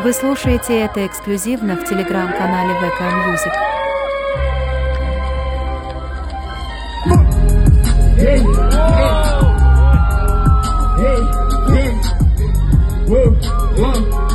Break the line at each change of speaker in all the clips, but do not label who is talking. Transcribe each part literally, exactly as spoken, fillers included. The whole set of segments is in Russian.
Вы слушаете это эксклюзивно в телеграм-канале вэ ка Music.
Hey, hey, hey, whoa, whoa.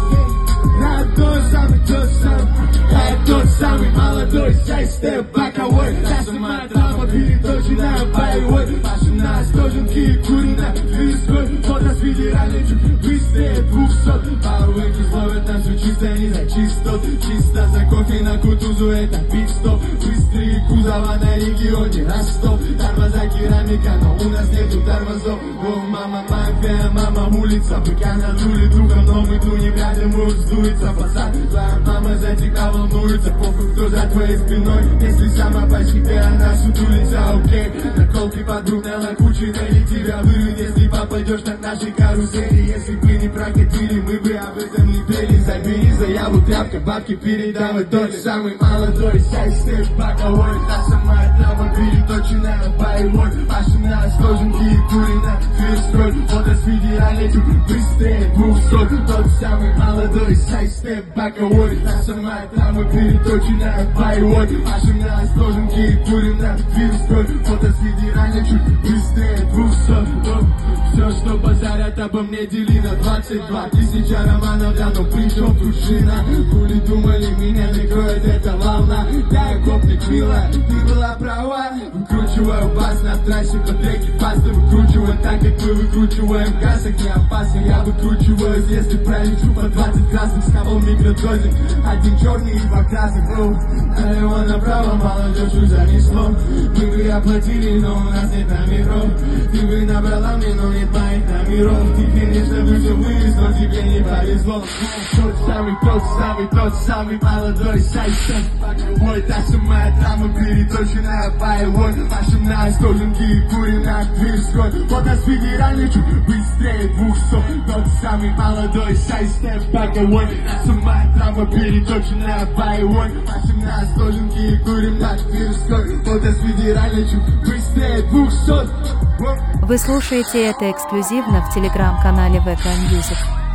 Я тот самый, тот самый, я тот самый молодой, сай степ боковой. Та самая травма переточенная боевой. Машина с кожанки курина, виской. Фото с федеральной чуть быстрее двухсот. Паровыки словят нас чисто не за чистот. Чисто за кофе на кутузу, это пит-стоп. Быстрые кузова на регионе Ростов. Тормоза керамика, но у нас нету тормозов. О, мама, мафия, мама, улица. Пока надули духом, но мы ту вряд ли мы сдуется. Пацан, твоя мама за тебя волнуется. Похуй, кто за твоей спиной. Если сама по себе, она сутулится, окей. Наколки подруг на кучиной, тебя вырвет. Если попадешь на нашей карусели. Если бы не прокатили, мы бы об этом не пели. Забери заяву, тряпка, бабки передавай. Тот самый молодой, сай степ боковой. Та самая травма переточенная боевой. Машина с кожанки и курина, фирстрой. Фото с федеральной чуть быстрее двухсот. Тот самый молодой, сай степ боковой. Та самая травма переточенная боевой. Машина с кожанки и курина, фирстрой. Фото с федеральной чуть быстрее двухсот. Все, что базарят обо мне, дели на двадцать два. Тысяча романов, да, но при чем пружина? Хули думали, меня накроет эта волна? Да, я гопник, милая, ты была права. Выкручиваю бас на трассе, по треке пасты выкручиваю так, как мы выкручиваем газ, как не опасно. Я выкручиваюсь, если пролечу по двадцать красных, схавал микродозинг. Один черный и два красных, оу. Налево направо, молодежь занесло. Мы бы оплатили, но у нас нет номеров. Ты бы набрала мне, но нет моих номеров. Ты, конечно, бы все вывез, но тебе не повезло. Тот самый, тот самый, тот самый молодой сайстеп боковой. Та самая травма переточенная боевой. Машина с кожанки и курина, тверской. Фото с федеральной чуть быстрее двухсот. Тот самый молодой сайстеп боковой. Та самая травма переточенная боевой. Машина с кожанки и курина, тверской. Фото с федеральной чуть быстрее двухсот.
Вы слушаете это эксклюзивно в телеграм-канале вэ ка Music.